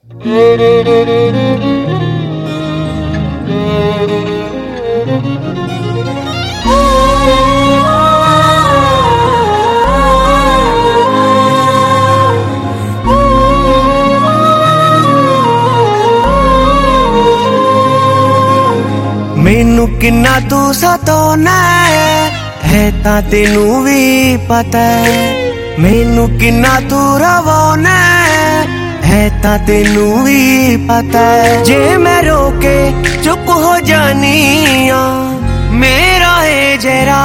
मैनू किन्ना तू सताना है तां तेनू भी पता है। मैनू किन्ना तू रवाना है तां तेनू भी पता है। जे मैं रोके चुप हो जानी आ मेरा है जरा,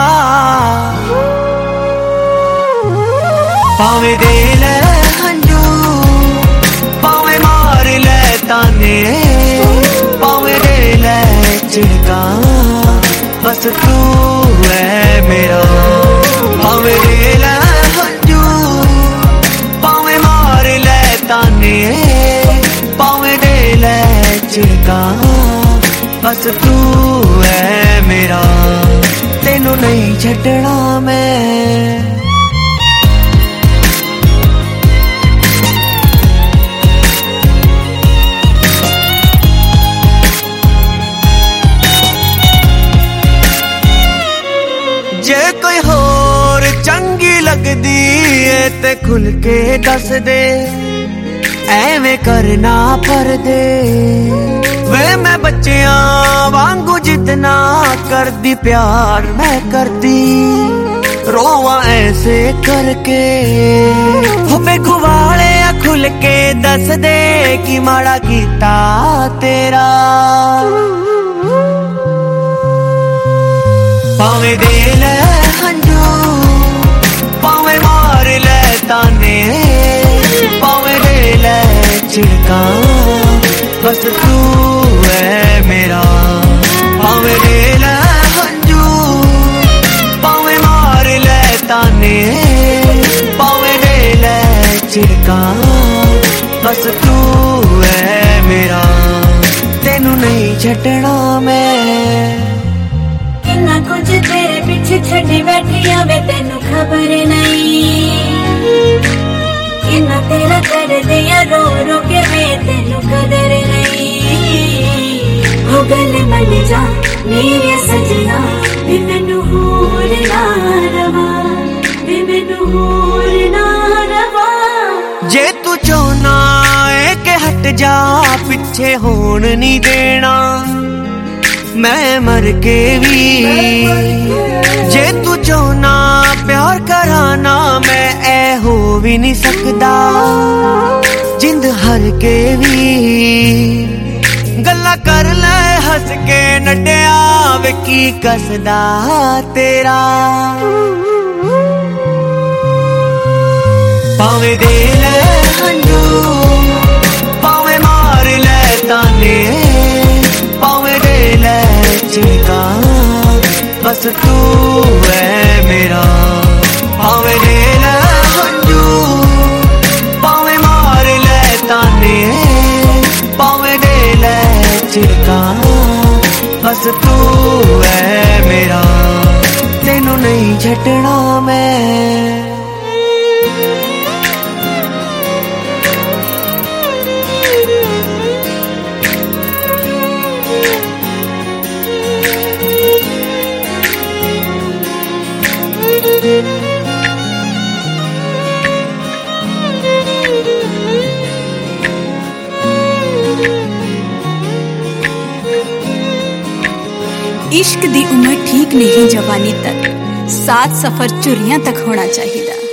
पावे दे ले हंजू पावे मार ले ताने, पावे दे ले चिढ़का बस तू है मेरा। पावे दे ले हंजू पावे मार ले ताने, पावे दे ले चिढ़का बस तू है मेरा। तेनू नहीं छड्डना मैं। जे कोई होर चंगी लगदी है ते खुल के दस दे, एवें करना पर्दे वे मैं बच्चियां वांगू जितना करदी प्यार मैं करदी, रोवा ऐसे करके हो बेखुवाले खुल के दस दे कि माड़ा कीता तेरा। पावे दे ले हंजू पावे मार ले ताने, पावे दे ले चिढ़का बस तू है मेरा। पावे दे ले हंजू पावे मार ले ताने, पावे दे ले चिढ़का बस तू है मेरा। तेनू नहीं छड्डना मैं। कितना कुछ तेरे पीछे छड़ी बैठी वे तेनू खबर नहीं, कितना तेरा कर दिया रो रो के वे तेनू कदर नहीं। हो गले मन जा मेरे सजना वे मैनू होर ना रवा, वे मैनू होर ना रवा। जे तू चाहना है कि हट जा पिछे होन नहीं देना मैं मर के भी। जे तू चाहना प्यार कराना मैं ऐ हो भी नहीं सकदा, जिंद हर के भी गल्ला कर ले हंस के नड्डिया वे की कसदा तेरा। पावे दे ले हंजू पावे मार ले ताने, पावे दे ले चिढ़का बस तू है मेरा। पावे दे ले हंजू पावे मार ले ताने, पावे दे ले चिढ़का बस तू है मेरा। तेनू नहीं छड्डना मैं। इश्क दी उम्र ठीक नहीं जवानी तक, साथ सफर चुरियां तक होना चाहिए।